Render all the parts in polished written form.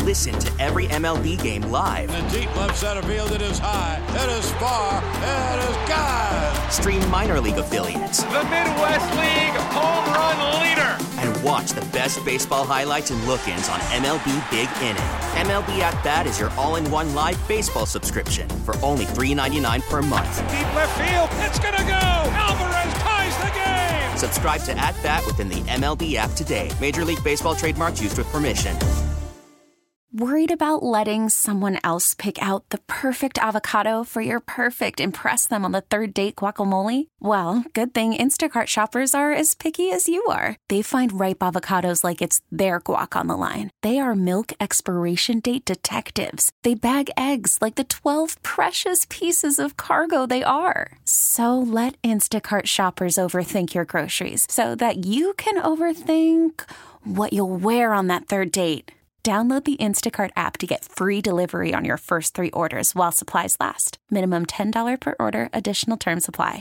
Listen to every MLB game live. In the deep left center field, it is high, it is far, it is gone. Stream minor league affiliates. The Midwest League home run leader. And watch the best baseball highlights and look-ins on MLB Big Inning. MLB At Bat is your all-in-one live baseball subscription for only $3.99 per month. Deep left field, it's gonna go. Alvarez ties the game. Subscribe to At Bat within the MLB app today. Major League Baseball trademarks used with permission. Worried about letting someone else pick out the perfect avocado for your perfect impress them on the third date guacamole? Well, good thing Instacart shoppers are as picky as you are. They find ripe avocados like it's their guac on the line. They are milk expiration date detectives. They bag eggs like the 12 precious pieces of cargo they are. So let Instacart shoppers overthink your groceries so that you can overthink what you'll wear on that third date. Download the Instacart app to get free delivery on your first 3 orders while supplies last. Minimum $10 per order. Additional terms apply.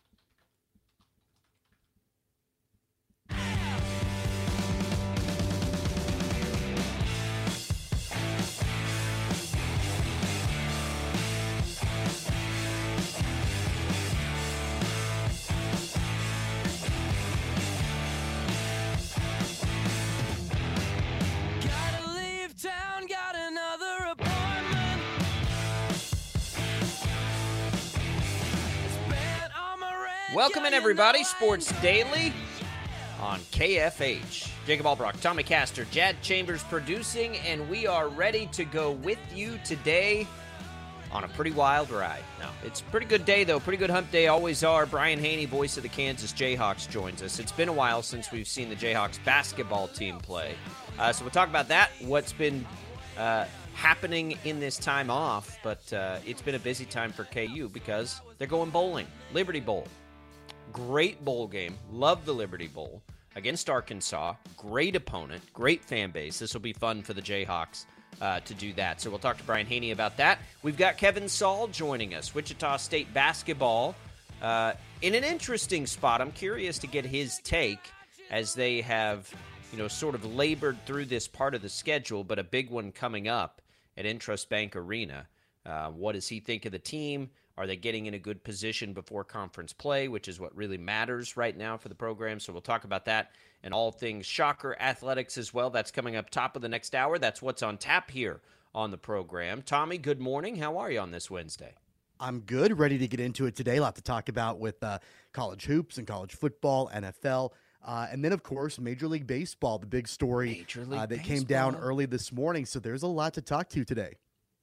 Welcome in, everybody. Sports Daily on KFH. Jacob Albrock, Tommy Castor, Jad Chambers producing, and we are ready to go with you today on a pretty wild ride. Now, it's a pretty good day, though. Pretty good hump day. Always are. Brian Haney, voice of the Kansas Jayhawks, joins us. It's been a while since we've seen the Jayhawks basketball team play. So we'll talk about that, what's been happening in this time off. But it's been a busy time for KU because they're going bowling. Liberty Bowl. Great bowl game. Love the Liberty Bowl against Arkansas. Great opponent. Great fan base. This will be fun for the Jayhawks to do that. So we'll talk to Brian Haney about that. We've got Kevin Saul joining us. Wichita State basketball in an interesting spot. I'm curious to get his take as they have, sort of labored through this part of the schedule, but a big one coming up at Intrust Bank Arena. What does he think of the team? Are they getting in a good position before conference play, which is what really matters right now for the program? So we'll talk about that and all things Shocker athletics as well. That's coming up top of the next hour. That's what's on tap here on the program. Tommy, good morning. How are you on this Wednesday? I'm good. Ready to get into it today. A lot to talk about with college hoops and college football, NFL. And then, of course, Major League Baseball, the big story that came down early this morning. So there's a lot to talk to today.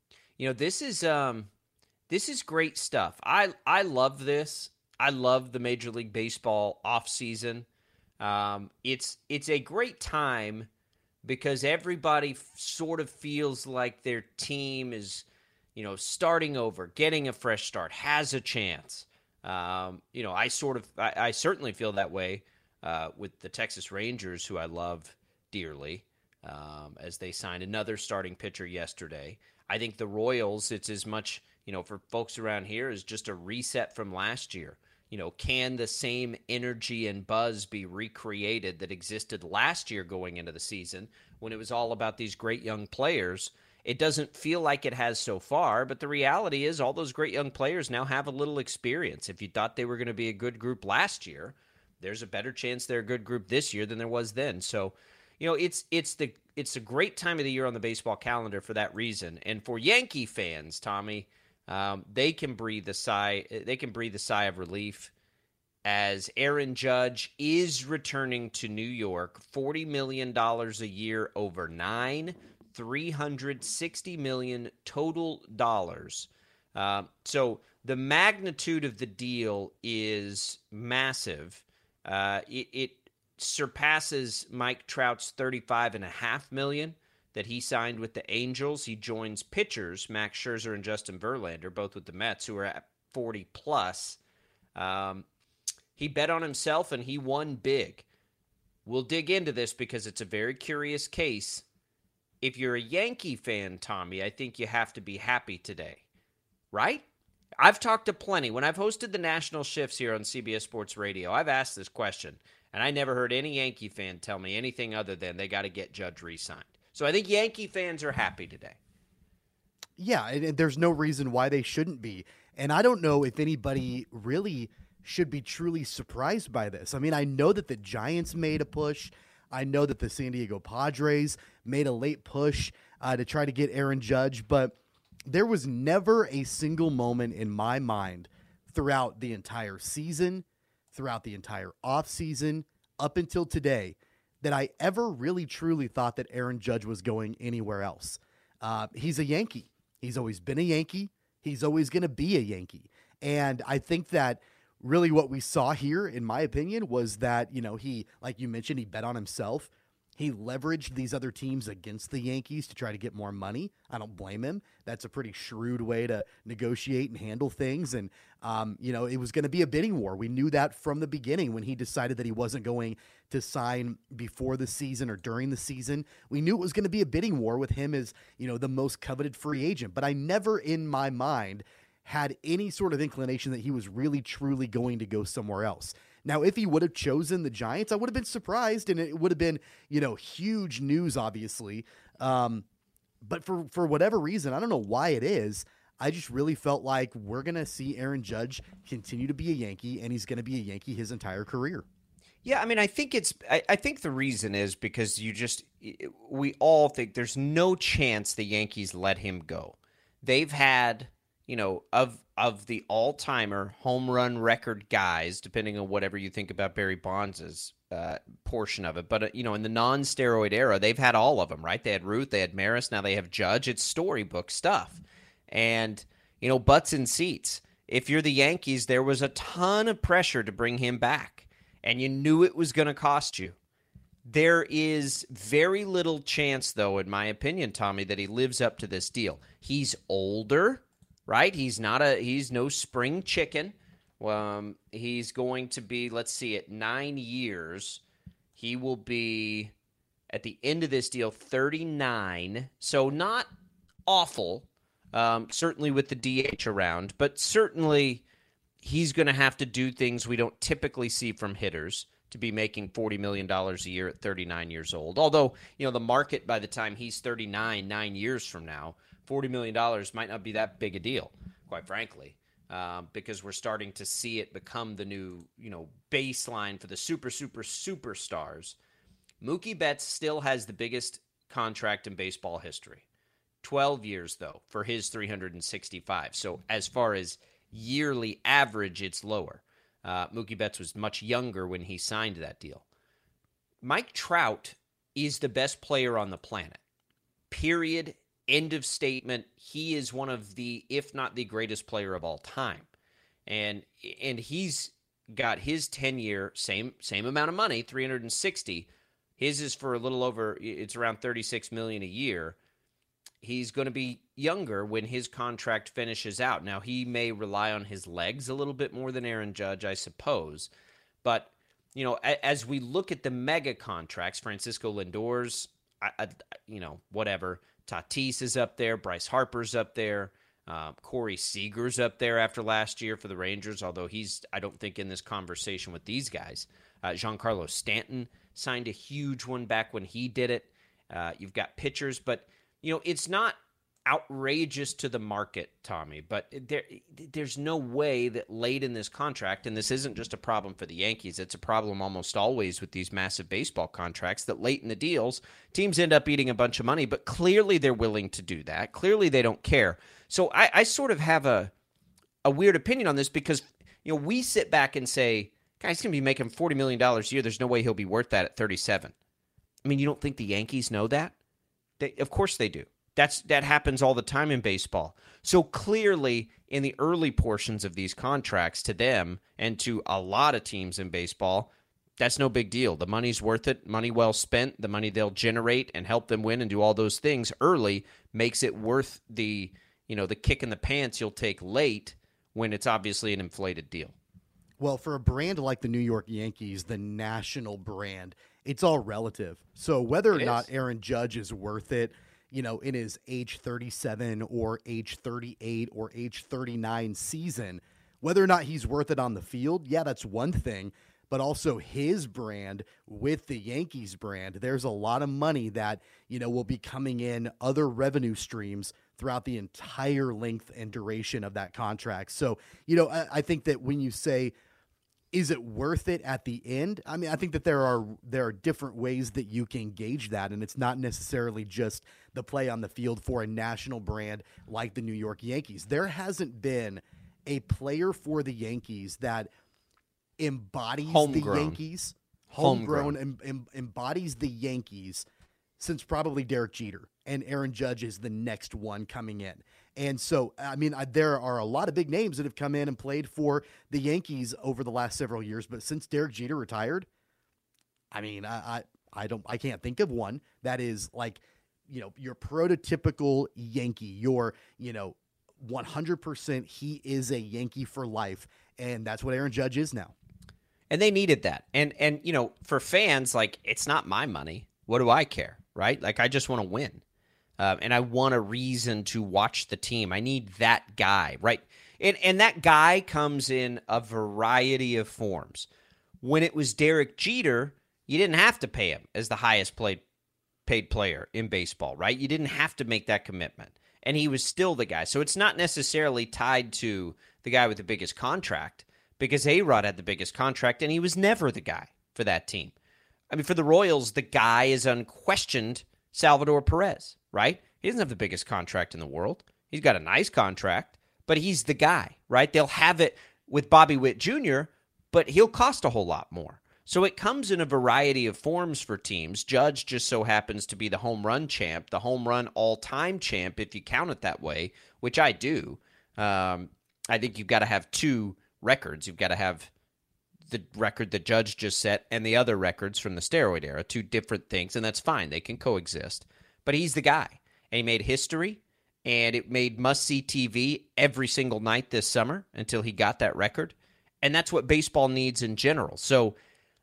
This is great stuff. I love this. I love the Major League Baseball offseason. It's a great time because everybody sort of feels like their team is, starting over, getting a fresh start, has a chance. I certainly feel that way with the Texas Rangers, who I love dearly, as they signed another starting pitcher yesterday. I think the Royals, it's as much, for folks around here, is just a reset from last year. Can the same energy and buzz be recreated that existed last year going into the season when it was all about these great young players? It doesn't feel like it has so far, but the reality is all those great young players now have a little experience. If you thought they were going to be a good group last year, there's a better chance they're a good group this year than there was then. So, it's a great time of the year on the baseball calendar for that reason. And for Yankee fans, Tommy, they can breathe a sigh. They can breathe a sigh of relief as Aaron Judge is returning to New York. $40 million a year over 9, $360 million total dollars. So the magnitude of the deal is massive. It surpasses Mike Trout's $35.5 million that he signed with the Angels. He joins pitchers Max Scherzer and Justin Verlander, both with the Mets, who are at 40 plus. He bet on himself and he won big. We'll dig into this because it's a very curious case. If you're a Yankee fan, Tommy, I think you have to be happy today, right? I've talked to plenty. When I've hosted the national shifts here on CBS Sports Radio, I've asked this question, and I never heard any Yankee fan tell me anything other than they got to get Judge re-signed. So I think Yankee fans are happy today. Yeah, and there's no reason why they shouldn't be. And I don't know if anybody really should be truly surprised by this. I mean, I know that the Giants made a push. I know that the San Diego Padres made a late push to try to get Aaron Judge, but there was never a single moment in my mind throughout the entire season, throughout the entire offseason, up until today, that I ever really truly thought that Aaron Judge was going anywhere else. He's a Yankee. He's always been a Yankee. He's always going to be a Yankee. And I think that really what we saw here, in my opinion, was that, he, like you mentioned, he bet on himself. He leveraged these other teams against the Yankees to try to get more money. I don't blame him. That's a pretty shrewd way to negotiate and handle things. And, it was going to be a bidding war. We knew that from the beginning when he decided that he wasn't going to sign before the season or during the season. We knew it was going to be a bidding war with him as, the most coveted free agent. But I never in my mind had any sort of inclination that he was really, truly going to go somewhere else. Now, if he would have chosen the Giants, I would have been surprised, and it would have been, huge news, obviously. But for whatever reason, I don't know why it is, I just really felt like we're going to see Aaron Judge continue to be a Yankee, and he's going to be a Yankee his entire career. Yeah, I mean, I think the reason is because we all think there's no chance the Yankees let him go. They've had, of the all-timer home run record guys, depending on whatever you think about Barry Bonds' portion of it. But, in the non-steroid era, they've had all of them, right? They had Ruth, they had Maris, now they have Judge. It's storybook stuff. And, butts in seats. If you're the Yankees, there was a ton of pressure to bring him back, and you knew it was going to cost you. There is very little chance, though, in my opinion, Tommy, that he lives up to this deal. He's older, right? He's no spring chicken. He's going to be, let's see, at 9 years, he will be, at the end of this deal, 39. So not awful, certainly with the DH around, but certainly he's going to have to do things we don't typically see from hitters to be making $40 million a year at 39 years old. Although, the market by the time he's 39, 9 years from now, $40 million might not be that big a deal, quite frankly, because we're starting to see it become the new, baseline for the superstars. Mookie Betts still has the biggest contract in baseball history. 12 years, though, for his 365. So as far as yearly average, it's lower. Mookie Betts was much younger when he signed that deal. Mike Trout is the best player on the planet. Period. End of statement. He is one of the, if not the greatest player of all time. And he's got his 10-year, same amount of money, 360. His is for a little over, it's around $36 million a year. He's going to be younger when his contract finishes out. Now, he may rely on his legs a little bit more than Aaron Judge, I suppose. But, as we look at the mega contracts, Francisco Lindor's, whatever. Tatis is up there. Bryce Harper's up there. Corey Seager's up there after last year for the Rangers, although he's, I don't think, in this conversation with these guys. Giancarlo Stanton signed a huge one back when he did it. You've got pitchers, but it's not outrageous to the market, Tommy, but there's no way that late in this contract, and this isn't just a problem for the Yankees, it's a problem almost always with these massive baseball contracts, that late in the deals, teams end up eating a bunch of money, but clearly they're willing to do that. Clearly they don't care. So I sort of have a weird opinion on this because, we sit back and say, guys, he's going to be making $40 million a year. There's no way he'll be worth that at 37. I mean, you don't think the Yankees know that? Of course they do. That happens all the time in baseball. So clearly, in the early portions of these contracts, to them and to a lot of teams in baseball, that's no big deal. The money's worth it, money well spent, the money they'll generate and help them win and do all those things early makes it worth the kick in the pants you'll take late when it's obviously an inflated deal. Well, for a brand like the New York Yankees, the national brand, it's all relative. So whether or not Aaron Judge is worth it, in his age 37 or age 38 or age 39 season, whether or not he's worth it on the field, yeah, that's one thing. but also his brand with the Yankees brand. There's a lot of money that, will be coming in, other revenue streams throughout the entire length and duration of that contract. So, I think that when you say, is it worth it at the end? I mean, I think that there are different ways that you can gauge that, and it's not necessarily just the play on the field for a national brand like the New York Yankees. There hasn't been a player for the Yankees that embodies the Yankees, homegrown, embodies the Yankees since probably Derek Jeter, and Aaron Judge is the next one coming in. And so, I mean, there are a lot of big names that have come in and played for the Yankees over the last several years, but since Derek Jeter retired, I mean, I can't think of one that is like, your prototypical Yankee, your, 100% he is a Yankee for life, and that's what Aaron Judge is now. And they needed that. And for fans, like, it's not my money. What do I care, right? Like, I just want to win. And I want a reason to watch the team. I need that guy, right? And that guy comes in a variety of forms. When it was Derek Jeter, you didn't have to pay him as the highest paid player in baseball, right? You didn't have to make that commitment. And he was still the guy. So it's not necessarily tied to the guy with the biggest contract, because A-Rod had the biggest contract, and he was never the guy for that team. I mean, for the Royals, the guy is unquestioned Salvador Perez, right? He doesn't have the biggest contract in the world. He's got a nice contract, but he's the guy, right? They'll have it with Bobby Witt Jr., but he'll cost a whole lot more. So it comes in a variety of forms for teams. Judge just so happens to be the home run champ, the home run all-time champ, if you count it that way, which I do. I think you've got to have two records. You've got to have the record that Judge just set and the other records from the steroid era, two different things, and that's fine. They can coexist. But he's the guy, and he made history, and it made must-see TV every single night this summer until he got that record, and that's what baseball needs in general. So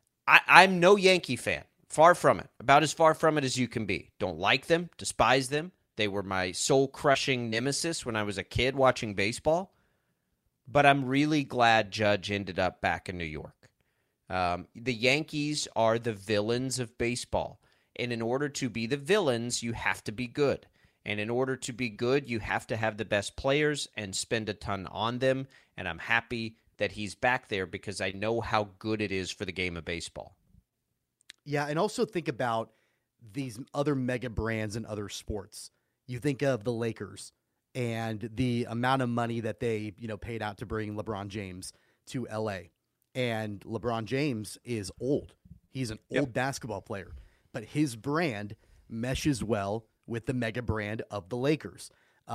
I'm no Yankee fan. Far from it. About as far from it as you can be. Don't like them, despise them. They were my soul-crushing nemesis when I was a kid watching baseball. But I'm really glad Judge ended up back in New York. The Yankees are the villains of baseball. And in order to be the villains, you have to be good. And in order to be good, you have to have the best players and spend a ton on them. And I'm happy that he's back there because I know how good it is for the game of baseball. Yeah, and also think about these other mega brands in other sports. You think of the Lakers and the amount of money that they, paid out to bring LeBron James to LA. And LeBron James is old. He's an old basketball player, but his brand meshes well with the mega brand of the Lakers.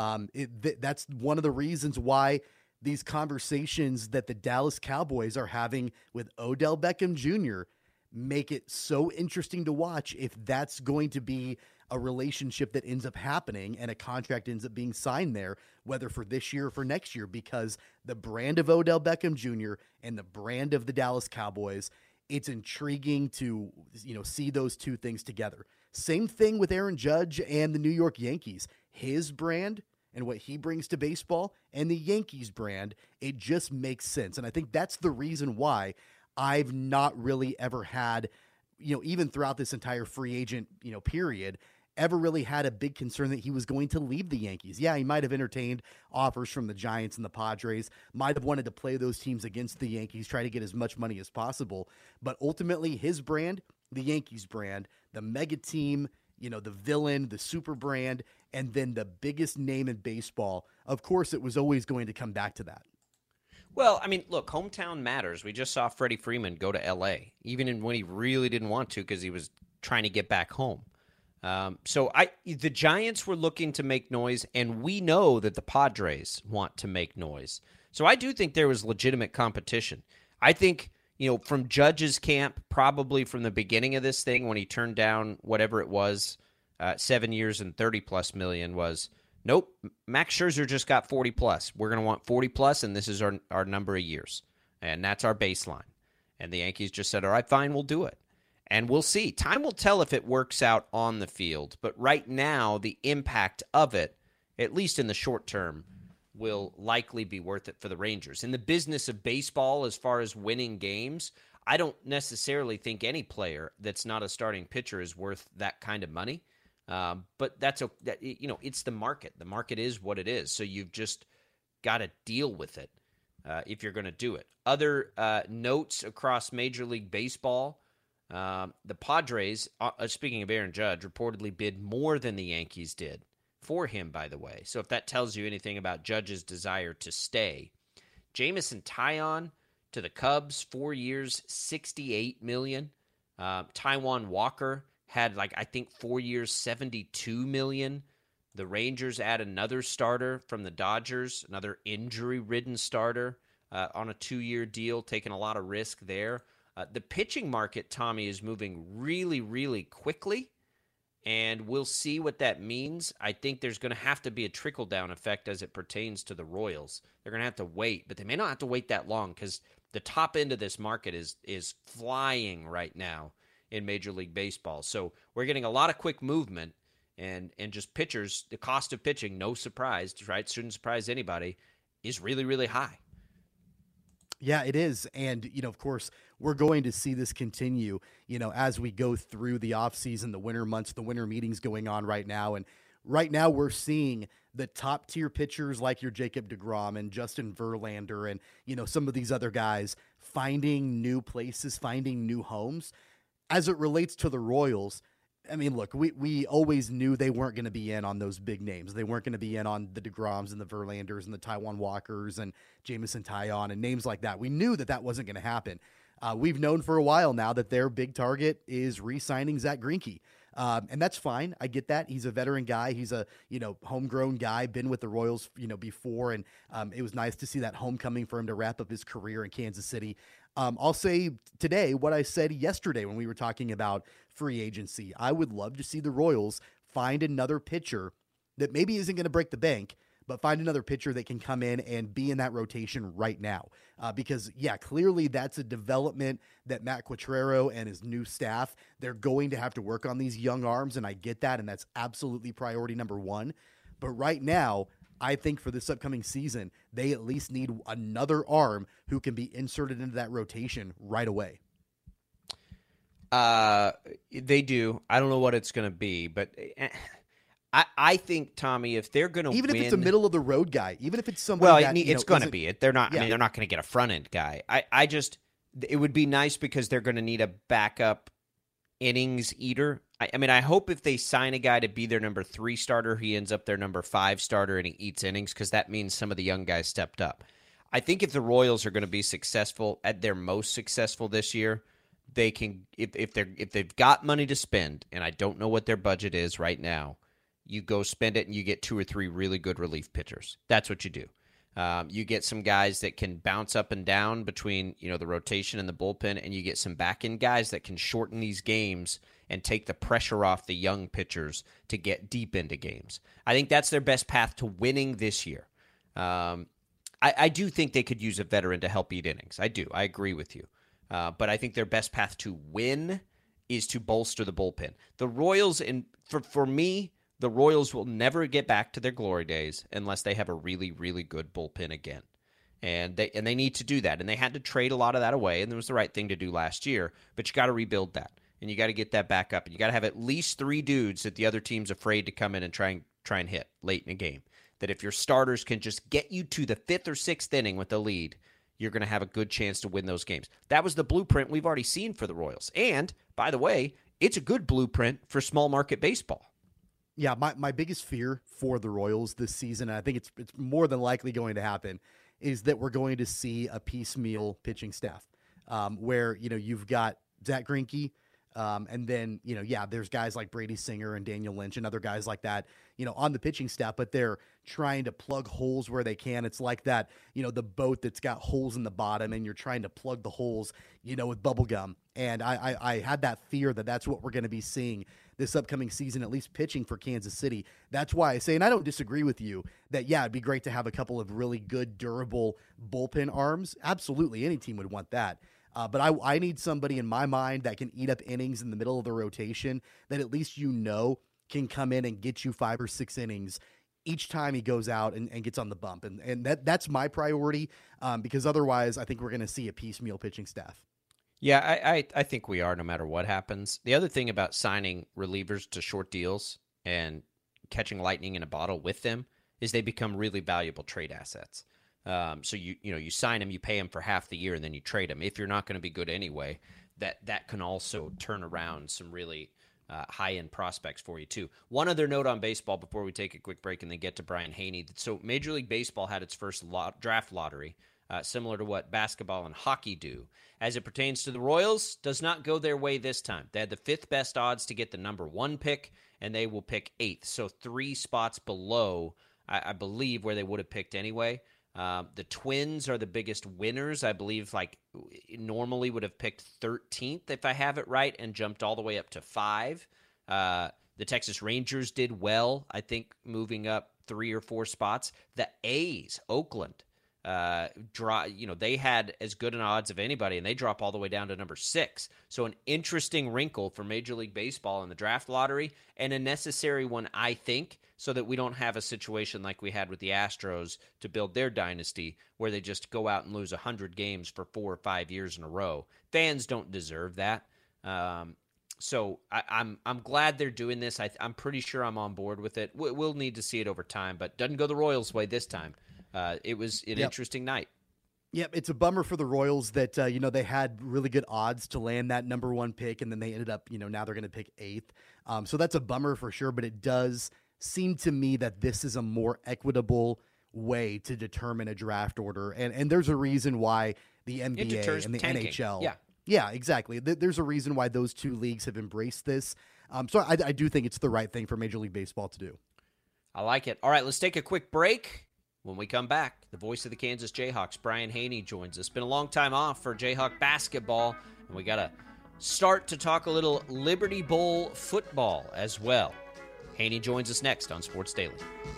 That's one of the reasons why these conversations that the Dallas Cowboys are having with Odell Beckham Jr. make it so interesting to watch if that's going to be a relationship that ends up happening and a contract ends up being signed there, whether for this year or for next year, because the brand of Odell Beckham Jr. and the brand of the Dallas Cowboys, it's intriguing to, see those two things together. Same thing with Aaron Judge and the New York Yankees. His brand and what he brings to baseball and the Yankees brand, it just makes sense. And I think that's the reason why I've not really ever had, even throughout this entire free agent, period, ever really had a big concern that he was going to leave the Yankees. Yeah, he might have entertained offers from the Giants and the Padres, might have wanted to play those teams against the Yankees, try to get as much money as possible. But ultimately, his brand, the Yankees brand, the mega team, the villain, the super brand, and then the biggest name in baseball, of course, it was always going to come back to that. Well, I mean, look, hometown matters. We just saw Freddie Freeman go to L.A., even when he really didn't want to because he was trying to get back home. The Giants were looking to make noise, and we know that the Padres want to make noise. So I do think there was legitimate competition. I think, from Judge's camp, probably from the beginning of this thing when he turned down whatever it was, 7 years and $30+ million was, nope, Max Scherzer just got 40+. We're going to want 40+, and this is our number of years. And that's our baseline. And the Yankees just said, all right, fine, we'll do it. And we'll see. Time will tell if it works out on the field. But right now, the impact of it, at least in the short term, will likely be worth it for the Rangers. In the business of baseball, as far as winning games, I don't necessarily think any player that's not a starting pitcher is worth that kind of money. But it's the market. The market is what it is. So you've just got to deal with it if you're going to do it. Other notes across Major League Baseball, the Padres, speaking of Aaron Judge, reportedly bid more than the Yankees did for him, by the way. So if that tells you anything about Judge's desire to stay. Jameson Taillon to the Cubs, 4 years, $68 million. Taijuan Walker had, I think 4 years, $72 million. The Rangers add another starter from the Dodgers, another injury-ridden starter on a 2-year deal, taking a lot of risk there. The pitching market, Tommy, is moving really, really quickly, and we'll see what that means. I think there's going to have to be a trickle-down effect as it pertains to the Royals. They're going to have to wait, but they may not have to wait that long because the top end of this market is flying right now in Major League Baseball. So we're getting a lot of quick movement, and just pitchers, the cost of pitching, no surprise, right? Shouldn't surprise anybody, is really, really high. Yeah, it is. And, of course, we're going to see this continue, as we go through the offseason, the winter months, the winter meetings going on right now. And right now we're seeing the top tier pitchers like your Jacob deGrom and Justin Verlander and, some of these other guys finding new places, finding new homes. As it relates to the Royals, I mean, look, we always knew they weren't going to be in on those big names. They weren't going to be in on the deGroms and the Verlanders and the Taijuan Walkers and Jameson Taillon and names like that. We knew that wasn't going to happen. We've known for a while now that their big target is re-signing Zach Greinke. And that's fine. I get that. He's a veteran guy. He's a, homegrown guy, been with the Royals, before. And it was nice to see that homecoming for him to wrap up his career in Kansas City. I'll say today what I said yesterday when we were talking about free agency. I would love to see the Royals find another pitcher that maybe isn't going to break the bank, but find another pitcher that can come in and be in that rotation right now. Because, clearly that's a development that Matt Quatraro and his new staff, they're going to have to work on these young arms, and I get that, and that's absolutely priority number one. But right now, I think for this upcoming season, they at least need another arm who can be inserted into that rotation right away. They do. I don't know what it's going to be, but I think, Tommy, if they're going to even win, if it's a middle of the road guy, even if it's somebody it's going to be it. They're not. Yeah. I mean, they're not going to get a front end guy. It would be nice because they're going to need a backup innings eater. I hope if they sign a guy to be their number 3 starter, he ends up their number 5 starter and he eats innings because that means some of the young guys stepped up. I think if the Royals are going to be successful at their most successful this year, they can if they've got money to spend, and I don't know what their budget is right now. You go spend it and you get 2 or 3 really good relief pitchers. That's what you do. You get some guys that can bounce up and down between the rotation and the bullpen, and you get some back-end guys that can shorten these games and take the pressure off the young pitchers to get deep into games. I think that's their best path to winning this year. I do think they could use a veteran to help eat innings. I do. I agree with you. But I think their best path to win is to bolster the bullpen. The Royals, for me, the Royals will never get back to their glory days unless they have a really, really good bullpen again. And they need to do that. And they had to trade a lot of that away, and it was the right thing to do last year. But you got to rebuild that, and you got to get that back up. And you got to have at least 3 dudes that the other team's afraid to come in and try and hit late in a game. That if your starters can just get you to the 5th or 6th inning with the lead, you're going to have a good chance to win those games. That was the blueprint we've already seen for the Royals. And, by the way, it's a good blueprint for small market baseball. Yeah, my biggest fear for the Royals this season, and I think it's more than likely going to happen, is that we're going to see a piecemeal pitching staff where, you've got Zach Greinke, and then, there's guys like Brady Singer and Daniel Lynch and other guys like that, on the pitching staff, but they're trying to plug holes where they can. It's like that, the boat that's got holes in the bottom and you're trying to plug the holes, with bubble gum. And I had that fear that that's what we're going to be seeing this upcoming season, at least pitching for Kansas City. That's why I say, and I don't disagree with you, that, it'd be great to have a couple of really good, durable bullpen arms. Absolutely. Any team would want that. But I need somebody in my mind that can eat up innings in the middle of the rotation that at least can come in and get you 5 or 6 innings each time he goes out and gets on the bump. And that's my priority because otherwise I think we're going to see a piecemeal pitching staff. Yeah, I think we are no matter what happens. The other thing about signing relievers to short deals and catching lightning in a bottle with them is they become really valuable trade assets. So you sign them, you pay them for half the year, and then you trade them. If you're not going to be good anyway, that can also turn around some really high-end prospects for you too. One other note on baseball before we take a quick break and then get to Brian Haney. So Major League Baseball had its first draft lottery. Similar to what basketball and hockey do. As it pertains to the Royals, does not go their way this time. They had the 5th best odds to get the number 1 pick, and they will pick 8th. So 3 spots below, I believe, where they would have picked anyway. The Twins are the biggest winners. I believe normally would have picked 13th, if I have it right, and jumped all the way up to 5. The Texas Rangers did well, I think, moving up 3 or 4 spots. The A's, Oakland, they had as good an odds of anybody, and they drop all the way down to number 6. So an interesting wrinkle for Major League Baseball in the draft lottery, and a necessary one, I think, so that we don't have a situation like we had with the Astros to build their dynasty, where they just go out and lose 100 games for 4 or 5 years in a row. Fans don't deserve that. So I'm glad they're doing this. I'm pretty sure I'm on board with it. We'll need to see it over time, but doesn't go the Royals' way this time. It was an interesting night. Yep, it's a bummer for the Royals that, they had really good odds to land that number 1 pick, and then they ended up, now they're going to pick 8th. So that's a bummer for sure, but it does seem to me that this is a more equitable way to determine a draft order. And there's a reason why the NBA and the tanking. NHL. Yeah, exactly. There's a reason why those 2 leagues have embraced this. So I do think it's the right thing for Major League Baseball to do. I like it. All right, let's take a quick break. When we come back, the voice of the Kansas Jayhawks, Brian Haney, joins us. Been a long time off for Jayhawk basketball, and we got to start to talk a little Liberty Bowl football as well. Haney joins us next on Sports Daily.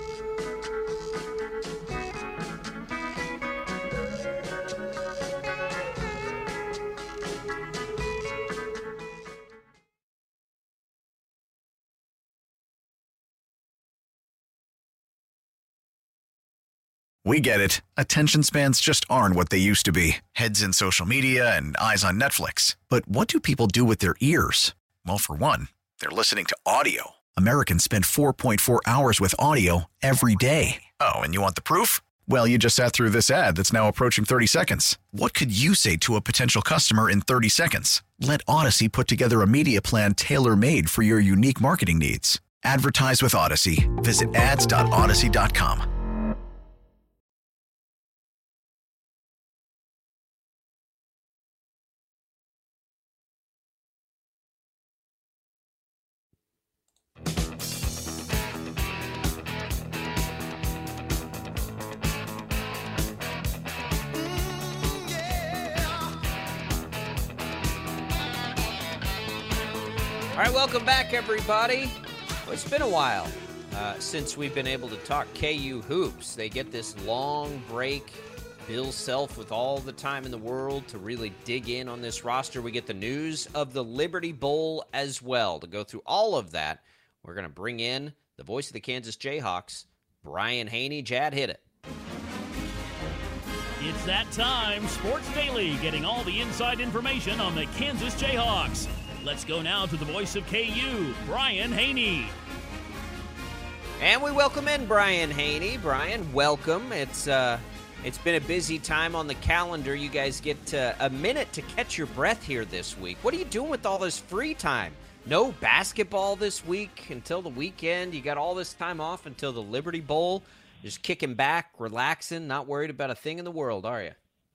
We get it. Attention spans just aren't what they used to be. Heads in social media and eyes on Netflix. But what do people do with their ears? Well, for one, they're listening to audio. Americans spend 4.4 hours with audio every day. Oh, and you want the proof? Well, you just sat through this ad that's now approaching 30 seconds. What could you say to a potential customer in 30 seconds? Let Odyssey put together a media plan tailor-made for your unique marketing needs. Advertise with Odyssey. Visit ads.odyssey.com. All right, welcome back, everybody. Well, it's been a while since we've been able to talk KU hoops. They get this long break. Bill Self with all the time in the world to really dig in on this roster. We get the news of the Liberty Bowl as well. To go through all of that, we're going to bring in the voice of the Kansas Jayhawks, Brian Haney. Jad, hit it. It's that time. Sports Daily, getting all the inside information on the Kansas Jayhawks. Let's go now to the voice of KU, Brian Haney. And we welcome in Brian Haney. Brian, welcome. It's been a busy time on the calendar. You guys get a minute to catch your breath here this week. What are you doing with all this free time? No basketball this week until the weekend. You got all this time off until the Liberty Bowl. Just kicking back, relaxing, not worried about a thing in the world, are you?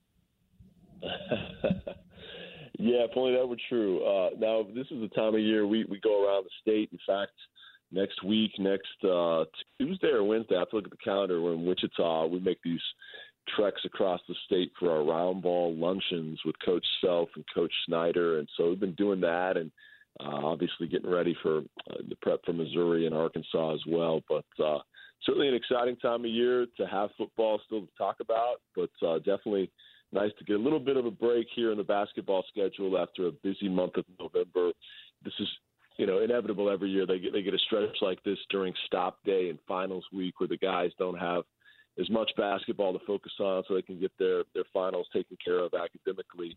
Yeah, if only that were true. Now, this is the time of year we go around the state. In fact, next Tuesday or Wednesday, I have to look at the calendar. We're in Wichita. We make these treks across the state for our round ball luncheons with Coach Self and Coach Snyder. And so we've been doing that and obviously getting ready for the prep for Missouri and Arkansas as well. But certainly an exciting time of year to have football still to talk about, but definitely – nice to get a little bit of a break here in the basketball schedule after a busy month of November. This is, inevitable every year. They get a stretch like this during stop day and finals week where the guys don't have as much basketball to focus on so they can get their finals taken care of academically.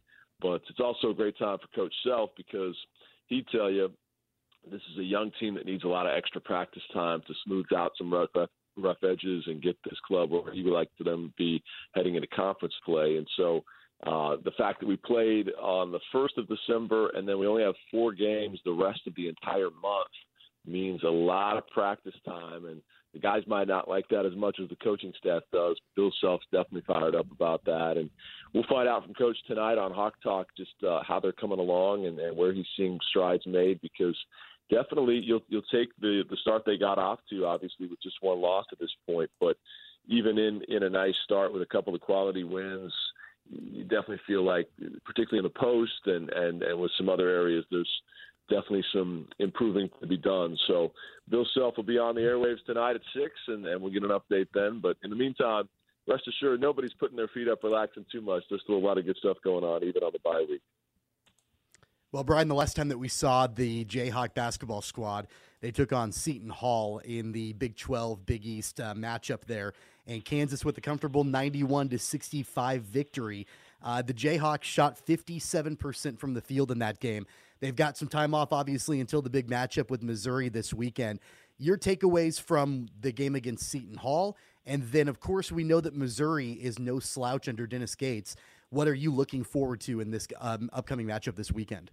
But it's also a great time for Coach Self because he'd tell you this is a young team that needs a lot of extra practice time to smooth out some rough edges and get this club where he would like for them to be heading into conference play. And so the fact that we played on the 1st of December and then we only have 4 games the rest of the entire month means a lot of practice time. And the guys might not like that as much as the coaching staff does. Bill Self's definitely fired up about that. And we'll find out from Coach tonight on Hawk Talk just how they're coming along and where he's seeing strides made, because definitely you'll take the start they got off to, obviously, with just 1 loss at this point. But even in a nice start with a couple of quality wins, you definitely feel like, particularly in the post and with some other areas, there's definitely some improving to be done. So Bill Self will be on the airwaves tonight at 6, and we'll get an update then. But in the meantime, rest assured, nobody's putting their feet up relaxing too much. There's still a lot of good stuff going on, even on the bye week. Well, Brian, the last time that we saw the Jayhawk basketball squad, they took on Seton Hall in the Big 12 Big East matchup there, and Kansas with a comfortable 91-65 victory. The Jayhawks shot 57% from the field in that game. They've got some time off, obviously, until the big matchup with Missouri this weekend. Your takeaways from the game against Seton Hall, and then, of course, we know that Missouri is no slouch under Dennis Gates. What are you looking forward to in this upcoming matchup this weekend?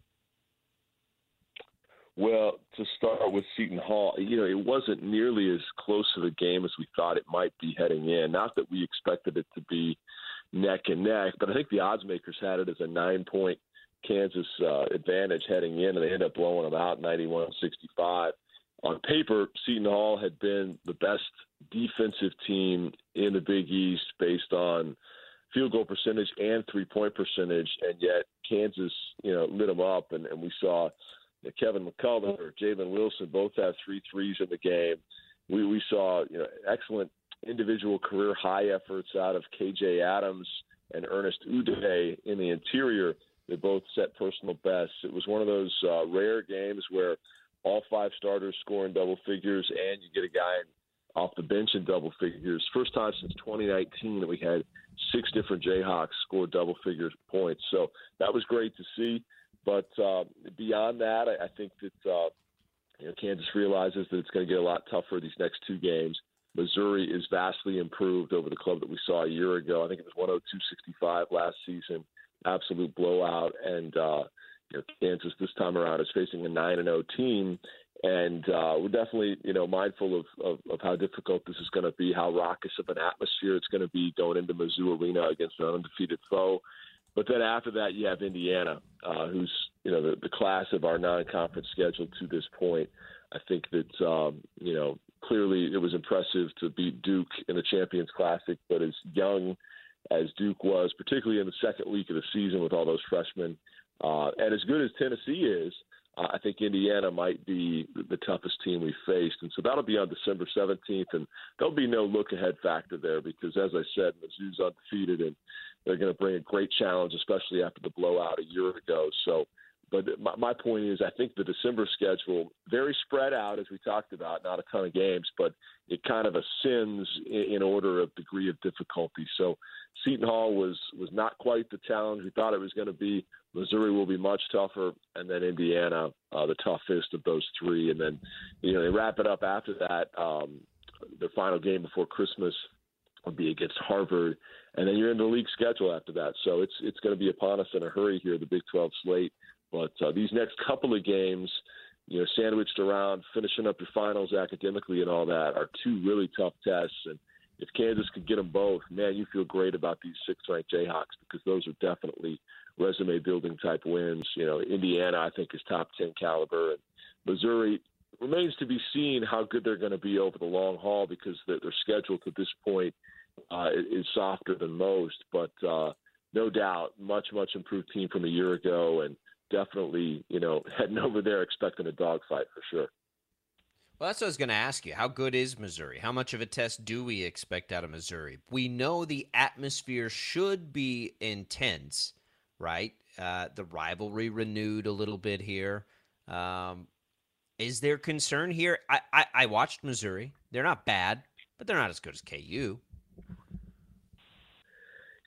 Well, to start with Seton Hall, it wasn't nearly as close of a game as we thought it might be heading in. Not that we expected it to be neck and neck, but I think the odds makers had it as a 9-point Kansas advantage heading in, and they ended up blowing them out 91-65. On paper, Seton Hall had been the best defensive team in the Big East based on field goal percentage and three-point percentage, and yet Kansas, lit them up, and we saw Kevin McCullough or Jalen Wilson both have 3 threes in the game. We saw excellent individual career high efforts out of KJ Adams and Ernest Udeh in the interior. They both set personal bests. It was one of those rare games where all 5 starters score in double figures and you get a guy off the bench in double figures. First time since 2019 that we had 6 different Jayhawks score double figures points. So that was great to see. But beyond that, I think that Kansas realizes that it's going to get a lot tougher these next 2 games. Missouri is vastly improved over the club that we saw a year ago. I think it was 102-65 last season, absolute blowout. And Kansas this time around is facing a 9-0 team. And we're definitely, mindful of how difficult this is going to be, how raucous of an atmosphere it's going to be going into Mizzou Arena against an undefeated foe. But then after that, you have Indiana, who's the class of our non-conference schedule to this point. I think that clearly it was impressive to beat Duke in the Champions Classic, but as young as Duke was, particularly in the second week of the season with all those freshmen, and as good as Tennessee is, I think Indiana might be the toughest team we faced. And so that'll be on December 17th, and there'll be no look-ahead factor there because, as I said, Mizzou's undefeated, and they're going to bring a great challenge, especially after the blowout a year ago. So, but my point is I think the December schedule, very spread out, as we talked about, not a ton of games, but it kind of ascends in order of degree of difficulty. So Seton Hall was not quite the challenge we thought it was going to be. Missouri will be much tougher, and then Indiana, the toughest of those 3. And then, they wrap it up after that. Their final game before Christmas will be against Harvard, and then you're in the league schedule after that. So it's going to be upon us in a hurry here, the Big 12 slate. But these next couple of games, sandwiched around finishing up your finals academically and all that, are 2 really tough tests. And if Kansas could get them both, man, you feel great about these 6th-ranked Jayhawks because those are definitely resume-building type wins. Indiana, I think, is top 10 caliber. And Missouri remains to be seen how good they're going to be over the long haul because their schedule to this point is softer than most. But no doubt, much, much improved team from a year ago, and definitely, heading over there expecting a dogfight for sure. Well, that's what I was going to ask you. How good is Missouri? How much of a test do we expect out of Missouri? We know the atmosphere should be intense, right? The rivalry renewed a little bit here. Is there concern here? I watched Missouri. They're not bad, but they're not as good as KU.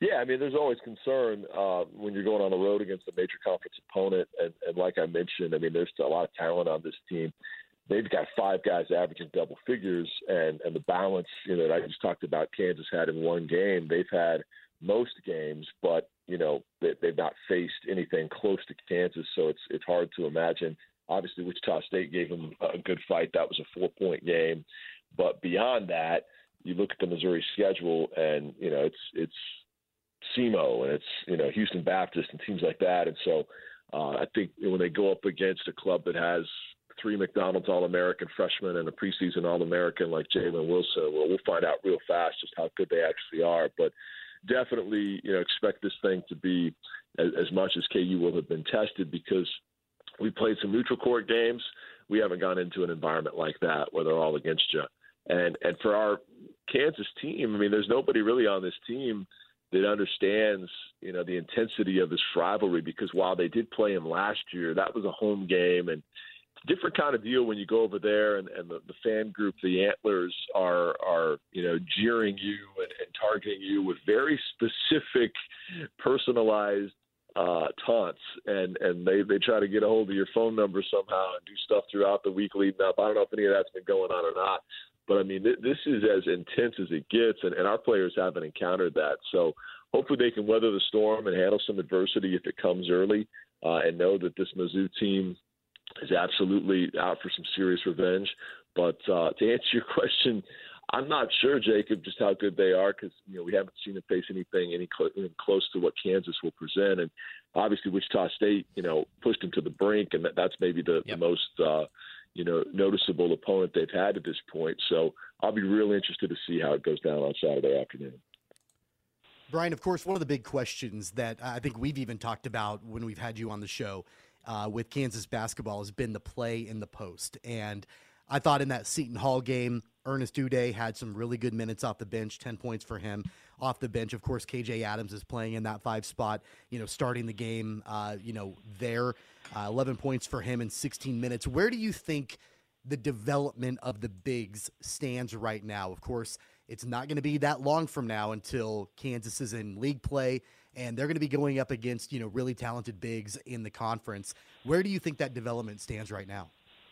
Yeah, I mean, there's always concern when you're going on the road against a major conference opponent. And like I mentioned, I mean, there's a lot of talent on this team. They've got 5 guys averaging double figures, and the balance, that I just talked about Kansas had in one game, they've had most games, but, they've not faced anything close to Kansas, so it's hard to imagine. Obviously, Wichita State gave them a good fight. That was a 4-point game. But beyond that, you look at the Missouri schedule, and, it's SEMO, and it's, Houston Baptist and teams like that. And so I think when they go up against a club that has 3 McDonald's All-American freshmen and a preseason All-American like Jalen Wilson, well, we'll find out real fast just how good they actually are. But definitely, expect this thing to be as much as KU will have been tested, because we played some neutral court games. We haven't gone into an environment like that where they're all against you. And for our Kansas team, I mean, there's nobody really on this team that understands, the intensity of this rivalry, because while they did play him last year, that was a home game, and it's a different kind of deal when you go over there and the fan group, the Antlers, are jeering you and targeting you with very specific, personalized taunts, and they try to get a hold of your phone number somehow and do stuff throughout the week leading up. I don't know if any of that's been going on or not, but I mean, this is as intense as it gets, and our players haven't encountered that. So hopefully they can weather the storm and handle some adversity if it comes early, and know that this Mizzou team is absolutely out for some serious revenge. But to answer your question, I'm not sure, Jacob, just how good they are, because we haven't seen them face anything close to what Kansas will present. And obviously Wichita State, pushed them to the brink, and that's maybe the most noticeable opponent they've had at this point. So I'll be real interested to see how it goes down on Saturday afternoon. Brian, of course, one of the big questions that I think we've even talked about when we've had you on the show with Kansas basketball has been the play in the post. And I thought in that Seton Hall game, Ernest Udeh had some really good minutes off the bench, 10 points for him off the bench. Of course, KJ Adams is playing in that 5 spot, starting the game, there. 11 points for him in 16 minutes. Where do you think the development of the bigs stands right now? Of course, it's not going to be that long from now until Kansas is in league play, and they're going to be going up against, really talented bigs in the conference. Where do you think that development stands right now?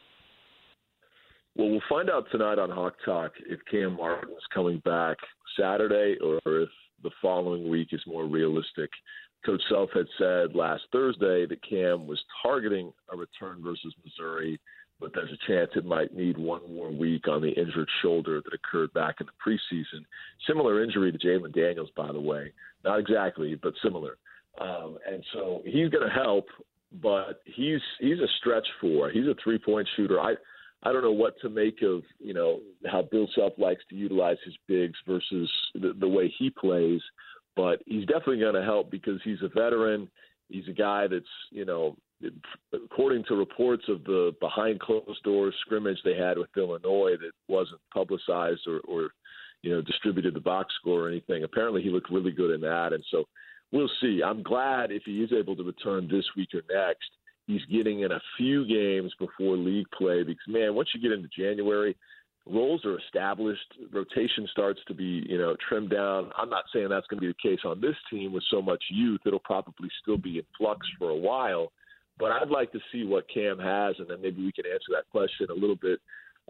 Well, we'll find out tonight on Hawk Talk if Cam Martin is coming back Saturday or if the following week is more realistic. Coach Self had said last Thursday that Cam was targeting a return versus Missouri, but there's a chance it might need one more week on the injured shoulder that occurred back in the preseason. Similar injury to Jalen Daniels, by the way. Not exactly, but similar. And so he's going to help, but he's a stretch 4. He's a 3-point shooter. I don't know what to make of, how Bill Self likes to utilize his bigs versus the way he plays, but he's definitely going to help because he's a veteran. He's a guy that's, according to reports of the behind closed doors scrimmage they had with Illinois that wasn't publicized or distributed the box score or anything. Apparently he looked really good in that. And so we'll see. I'm glad if he is able to return this week or next, he's getting in a few games before league play because, man, once you get into January, roles are established. Rotation starts to be, trimmed down. I'm not saying that's going to be the case on this team with so much youth. It'll probably still be in flux for a while. But I'd like to see what Cam has, and then maybe we can answer that question a little bit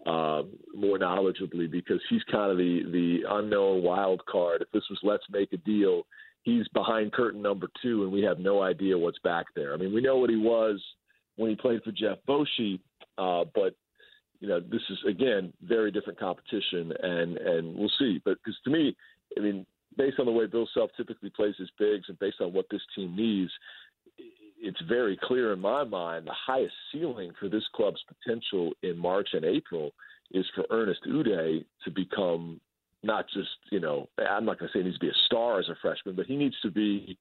more knowledgeably because he's kind of the unknown wild card. If this was Let's Make a Deal, he's behind curtain number 2, and we have no idea what's back there. I mean, we know what he was when he played for Jeff Boschee, but this is, again, very different competition, and we'll see. But because to me, I mean, based on the way Bill Self typically plays his bigs and based on what this team needs, it's very clear in my mind the highest ceiling for this club's potential in March and April is for Ernest Udeh to become not just, I'm not going to say he needs to be a star as a freshman, but he needs to be,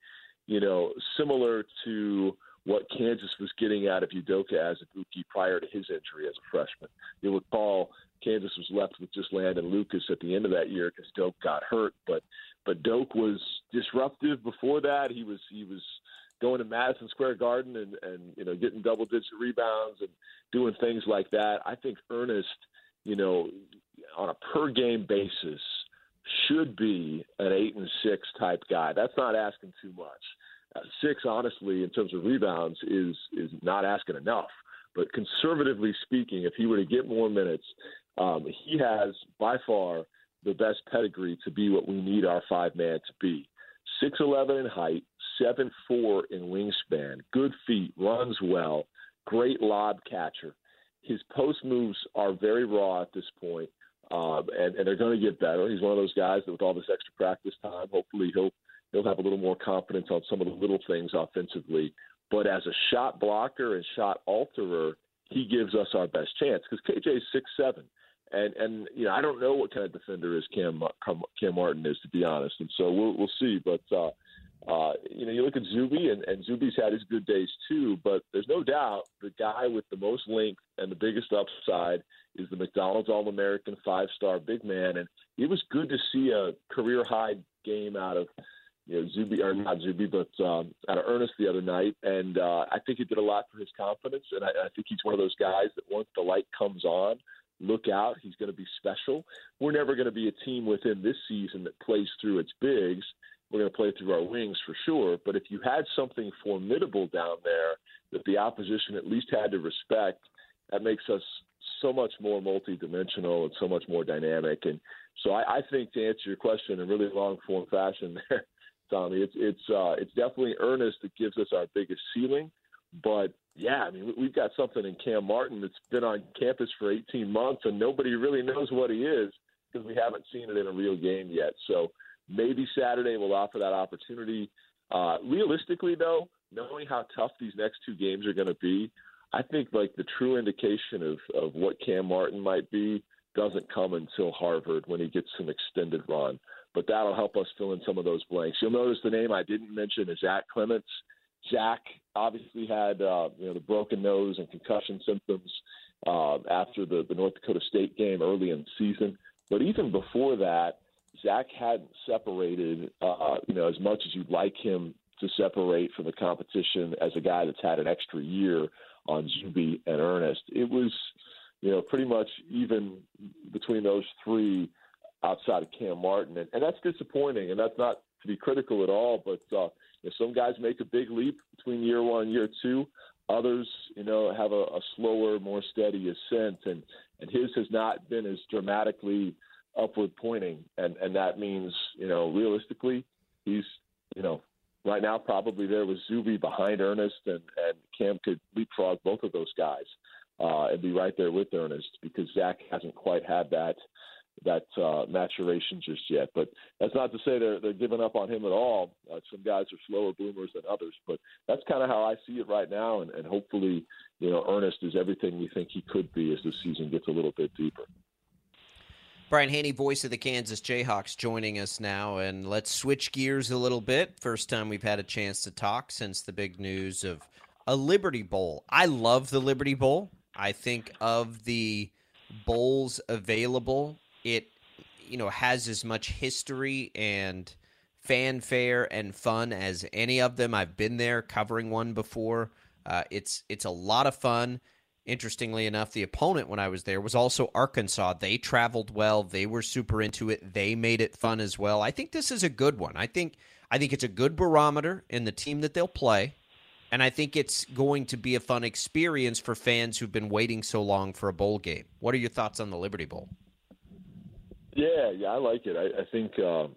similar to what Kansas was getting out of Udoka Azubuike prior to his injury as a freshman. You'll recall Kansas was left with just Landon Lucas at the end of that year because Doak got hurt, but Doak was disruptive before that. He was going to Madison Square Garden and getting double-digit rebounds and doing things like that. I think Ernest, on a per-game basis, should be an 8-6 type guy. That's not asking too much. 6, honestly, in terms of rebounds, is not asking enough. But conservatively speaking, if he were to get more minutes, he has by far the best pedigree to be what we need our 5-man to be. 6'11" in height, 7'4" in wingspan, good feet, runs well, great lob catcher. His post moves are very raw at this point, and they're going to get better. He's one of those guys that with all this extra practice time, hopefully he'll have a little more confidence on some of the little things offensively. But as a shot blocker and shot alterer, he gives us our best chance because KJ's 6'7". And you know, I don't know what kind of defender is Cam Martin is, to be honest. And so we'll see. But, you know, you look at Zuby, and Zuby's had his good days too. But there's no doubt the guy with the most length and the biggest upside is the McDonald's All-American 5-star big man. And it was good to see a career-high game out of, you know, Zuby, or not Zuby, but out of Ernest the other night. And I think he did a lot for his confidence. And I think he's one of those guys that once the light comes on, look out, he's going to be special. We're never going to be a team within this season that plays through its bigs. We're going to play through our wings for sure. But if you had something formidable down there that the opposition at least had to respect, that makes us so much more multidimensional and so much more dynamic. And so I think, to answer your question in really long-form fashion there, Tommy, it's definitely Ernest that gives us our biggest ceiling. But, yeah, I mean, we've got something in Cam Martin that's been on campus for 18 months, and nobody really knows what he is because we haven't seen it in a real game yet. So maybe Saturday will offer that opportunity. Realistically, though, knowing how tough these next 2 games are going to be, I think, like, the true indication of what Cam Martin might be doesn't come until Harvard when he gets some extended run. But that'll help us fill in some of those blanks. You'll notice the name I didn't mention is Zach Clements. Zach obviously had the broken nose and concussion symptoms after the North Dakota State game early in the season. But even before that, Zach hadn't separated as much as you'd like him to separate from the competition as a guy that's had an extra year on Zuby and Ernest. It was pretty much even between those 3 outside of Cam Martin, and that's disappointing. And that's not to be critical at all, but some guys make a big leap between year 1 and year 2. Others, have a slower, more steady ascent, and his has not been as dramatically upward pointing. And that means, realistically, he's, right now probably there with Zuby behind Ernest, and Cam could leapfrog both of those guys and be right there with Ernest because Zach hasn't quite had that maturation just yet. But that's not to say they're giving up on him at all. Some guys are slower bloomers than others, but that's kind of how I see it right now. And hopefully, Ernest is everything we think he could be as the season gets a little bit deeper. Brian Haney, voice of the Kansas Jayhawks, joining us now. And let's switch gears a little bit. First time we've had a chance to talk since the big news of a Liberty Bowl. I love the Liberty Bowl. I think of the bowls available, it has as much history and fanfare and fun as any of them. I've been there covering one before. It's a lot of fun. Interestingly enough, the opponent when I was there was also Arkansas. They traveled well. They were super into it. They made it fun as well. I think this is a good one. I think it's a good barometer in the team that they'll play. And I think it's going to be a fun experience for fans who've been waiting so long for a bowl game. What are your thoughts on the Liberty Bowl? Yeah, I like it. I think,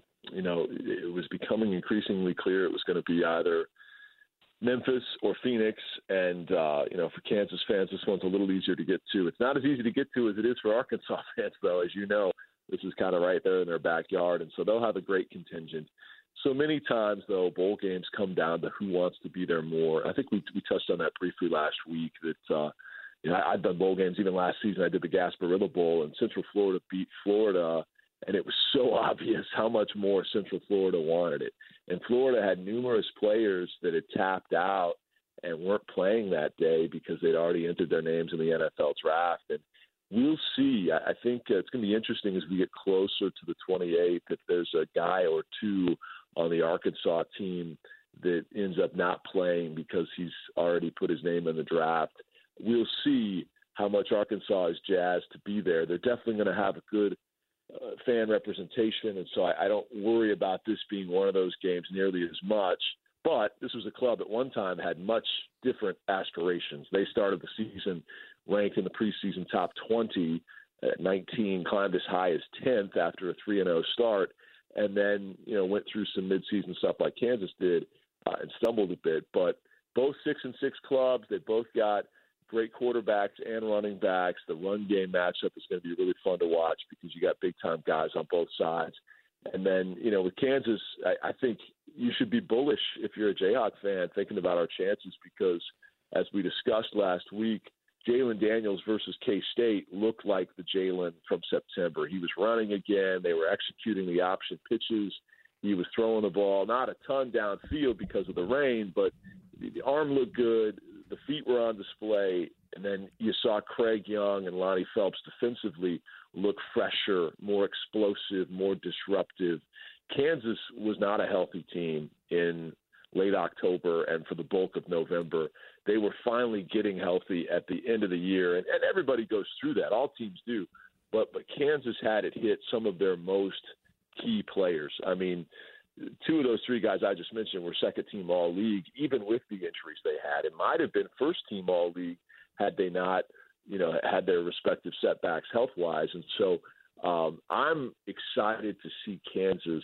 it was becoming increasingly clear it was going to be either Memphis or Phoenix. And, for Kansas fans, this one's a little easier to get to. It's not as easy to get to as it is for Arkansas fans, though. As you know, this is kind of right there in their backyard. And so they'll have a great contingent. So many times, though, bowl games come down to who wants to be there more. I think we touched on that briefly last week that, I've done bowl games even last season. I did the Gasparilla Bowl, and Central Florida beat Florida, and it was so obvious how much more Central Florida wanted it. And Florida had numerous players that had tapped out and weren't playing that day because they'd already entered their names in the NFL draft. And we'll see. I think it's going to be interesting as we get closer to the 28th if there's a guy or two on the Arkansas team that ends up not playing because he's already put his name in the draft. We'll see how much Arkansas is jazzed to be there. They're definitely going to have a good fan representation, and so I don't worry about this being one of those games nearly as much. But this was a club at one time had much different aspirations. They started the season ranked in the preseason top 20 at 19, climbed as high as 10th after a 3-0 start, and then went through some midseason stuff like Kansas did and stumbled a bit. But both 6-6 clubs, they both got great quarterbacks and running backs. The run game matchup is going to be really fun to watch because you got big-time guys on both sides. And then, with Kansas, I think you should be bullish if you're a Jayhawk fan thinking about our chances because, as we discussed last week, Jalen Daniels versus K-State looked like the Jalen from September. He was running again. They were executing the option pitches. He was throwing the ball, not a ton downfield because of the rain, but the arm looked good. The feet were on display. And then you saw Craig Young and Lonnie Phelps defensively look fresher, more explosive, more disruptive. Kansas was not a healthy team in late October and for the bulk of November. They were finally getting healthy at the end of the year, and everybody goes through that. All teams do. But Kansas had it hit some of their most key players. I mean, two of those three guys I just mentioned were second-team All-League, even with the injuries they had. It might have been first-team All-League had they not, had their respective setbacks health-wise. And so I'm excited to see Kansas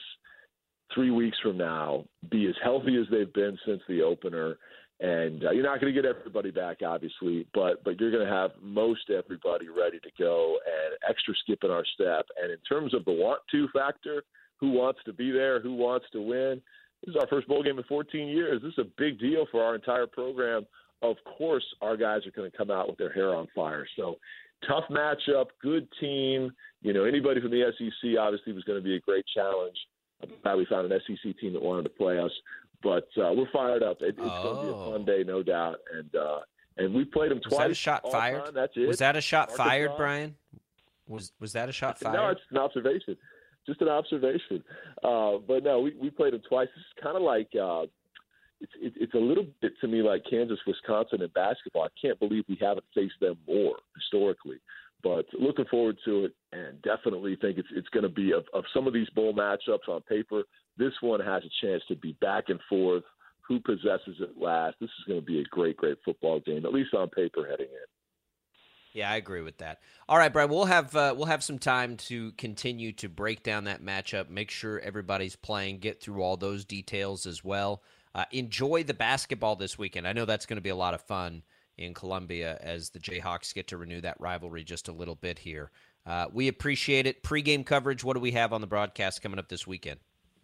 3 weeks from now be as healthy as they've been since the opener. And you're not going to get everybody back, obviously, but you're going to have most everybody ready to go and extra skip in our step. And in terms of the want-to factor, who wants to be there, who wants to win, this is our first bowl game in 14 years. This is a big deal for our entire program. Of course, our guys are going to come out with their hair on fire. So tough matchup, good team. Anybody from the SEC obviously was going to be a great challenge. I'm glad we found an SEC team that wanted to play us. But we're fired up. It's going to be a fun day, no doubt. And we played them twice. Was that a shot fired? Time. That's it. Was that a shot fired, Brian? Was that a shot fired? No, it's an observation. Just an observation. But no, we played them twice. This is kind of like it's a little bit to me like Kansas, Wisconsin in basketball. I can't believe we haven't faced them more historically. But looking forward to it, and definitely think it's going to be of some of these bowl matchups on paper. This one has a chance to be back and forth. Who possesses it last? This is going to be a great, great football game, at least on paper heading in. Yeah, I agree with that. All right, Brian, we'll have some time to continue to break down that matchup, make sure everybody's playing, get through all those details as well. Enjoy the basketball this weekend. I know that's going to be a lot of fun in Columbia as the Jayhawks get to renew that rivalry just a little bit here. We appreciate it. Pre-game coverage, what do we have on the broadcast coming up this weekend?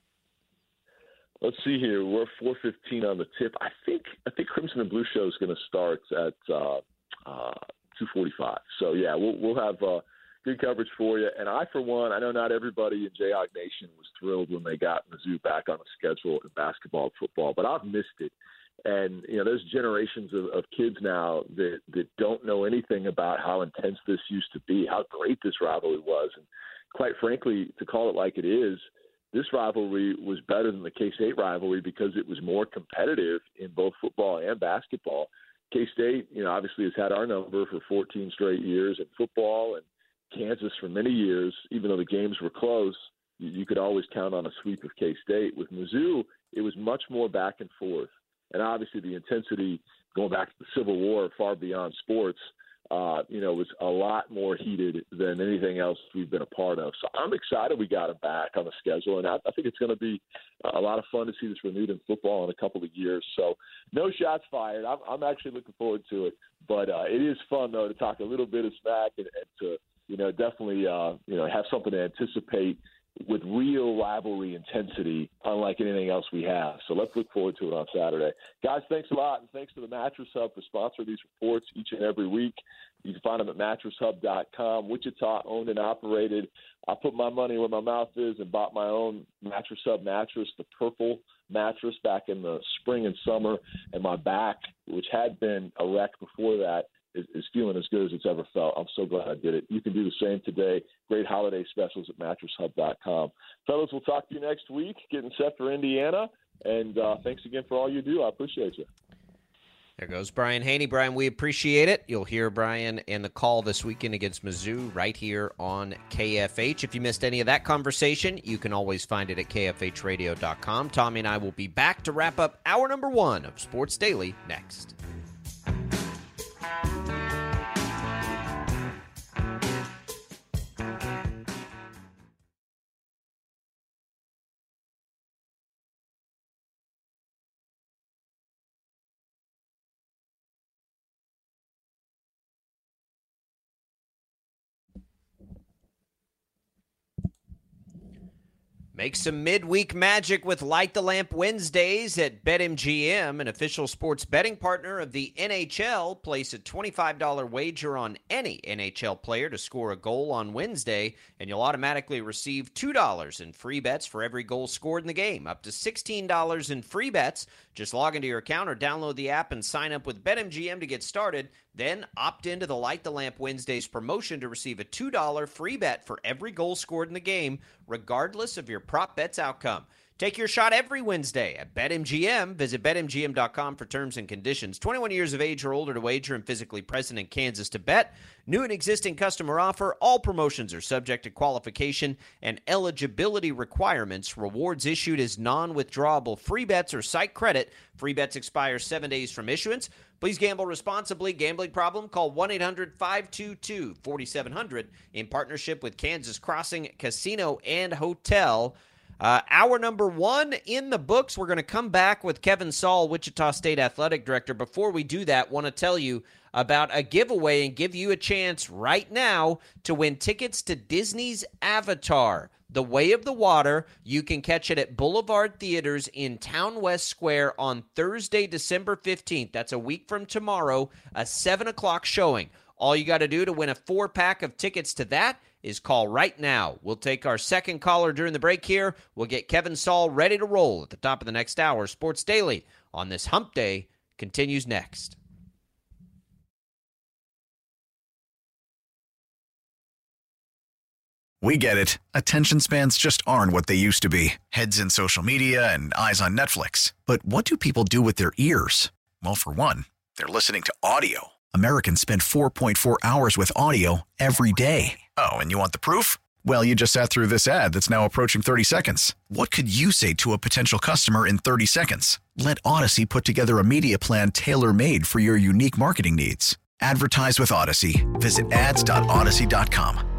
Let's see here. We're 4:15 on the tip. I think Crimson and Blue Show is going to start at 2:45. So yeah, we'll have good coverage for you. And I, for one, I know not everybody in Jayhawk Nation was thrilled when they got Mizzou back on the schedule in basketball and football, but I've missed it. And there's generations of kids now that don't know anything about how intense this used to be, how great this rivalry was, and quite frankly, to call it like it is. This rivalry was better than the K-State rivalry because it was more competitive in both football and basketball. K-State, obviously has had our number for 14 straight years in football, and Kansas for many years, even though the games were close, you could always count on a sweep of K-State. With Mizzou, it was much more back and forth. And obviously the intensity going back to the Civil War far beyond sports, was a lot more heated than anything else we've been a part of. So I'm excited we got it back on the schedule, and I think it's going to be a lot of fun to see this renewed in football in a couple of years. So no shots fired. I'm actually looking forward to it. But it is fun, though, to talk a little bit of smack and to, definitely, have something to anticipate with real rivalry intensity, unlike anything else we have. So let's look forward to it on Saturday. Guys, thanks a lot, and thanks to the Mattress Hub for sponsoring these reports each and every week. You can find them at mattresshub.com. Wichita owned and operated. I put my money where my mouth is and bought my own Mattress Hub mattress, the purple mattress, back in the spring and summer, and my back, which had been a wreck before that, is feeling as good as it's ever felt. I'm so glad I did it. You can do the same today. Great holiday specials at mattresshub.com. Fellas, we'll talk to you next week, getting set for Indiana. And thanks again for all you do. I appreciate you. There goes Brian Haney. Brian, we appreciate it. You'll hear Brian in the call this weekend against Mizzou right here on KFH. If you missed any of that conversation, you can always find it at kfhradio.com. Tommy and I will be back to wrap up hour number 1 of Sports Daily next. Make some midweek magic with Light the Lamp Wednesdays at BetMGM, an official sports betting partner of the NHL. Place a $25 wager on any NHL player to score a goal on Wednesday, and you'll automatically receive $2 in free bets for every goal scored in the game. Up to $16 in free bets. Just log into your account or download the app and sign up with BetMGM to get started. Then opt into the Light the Lamp Wednesdays promotion to receive a $2 free bet for every goal scored in the game, regardless of your prop bet's outcome. Take your shot every Wednesday at BetMGM. Visit BetMGM.com for terms and conditions. 21 years of age or older to wager and physically present in Kansas to bet. New and existing customer offer. All promotions are subject to qualification and eligibility requirements. Rewards issued as non-withdrawable free bets or site credit. Free bets expire 7 days from issuance. Please gamble responsibly. Gambling problem? Call 1-800-522-4700 in partnership with Kansas Crossing Casino and Hotel. Hour number 1 in the books. We're going to come back with Kevin Saul, Wichita State Athletic Director. Before we do that, want to tell you about a giveaway and give you a chance right now to win tickets to Disney's Avatar, The Way of the Water. You can catch it at Boulevard Theaters in Town West Square on Thursday, December 15th. That's a week from tomorrow, a 7 o'clock showing. All you got to do to win a 4-pack of tickets to that is call right now. We'll take our second caller during the break here. We'll get Kevin Saul ready to roll at the top of the next hour. Sports Daily on this hump day continues next. We get it. Attention spans just aren't what they used to be. Heads in social media and eyes on Netflix. But what do people do with their ears? Well, for one, they're listening to audio. Americans spend 4.4 hours with audio every day. Oh, and you want the proof? Well, you just sat through this ad that's now approaching 30 seconds. What could you say to a potential customer in 30 seconds? Let Odyssey put together a media plan tailor-made for your unique marketing needs. Advertise with Odyssey. Visit ads.odyssey.com.